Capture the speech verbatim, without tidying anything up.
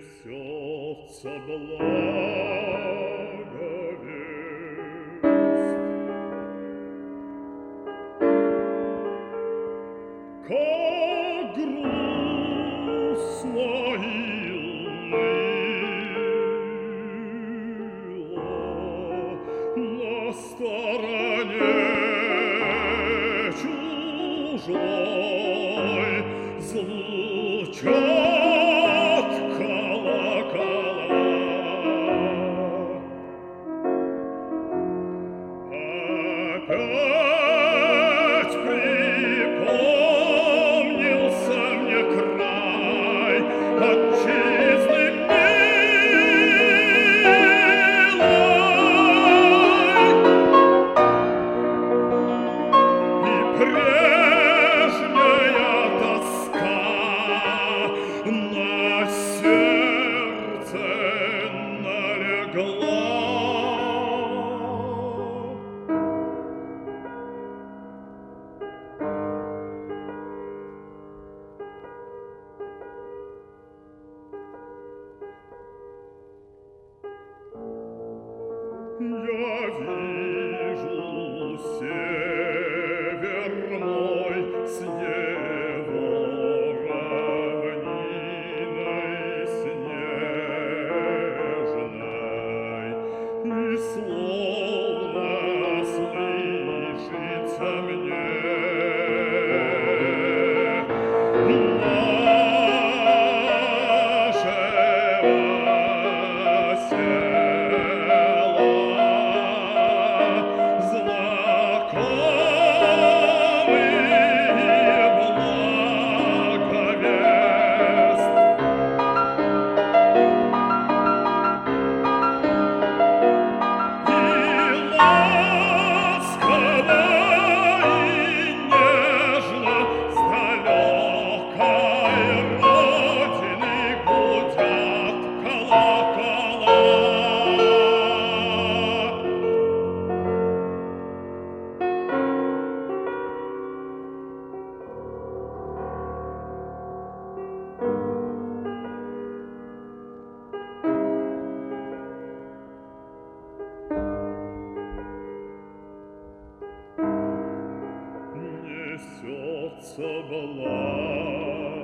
Несется благовесть. Как грустно и уныло на стороне чужой звучат колокола. Опять припомнился мне край отчизны милой, и прежняя тоска на сердце налегла. Я вижу север мой с его равниной снежной, и словно слышится мне несется благовесть.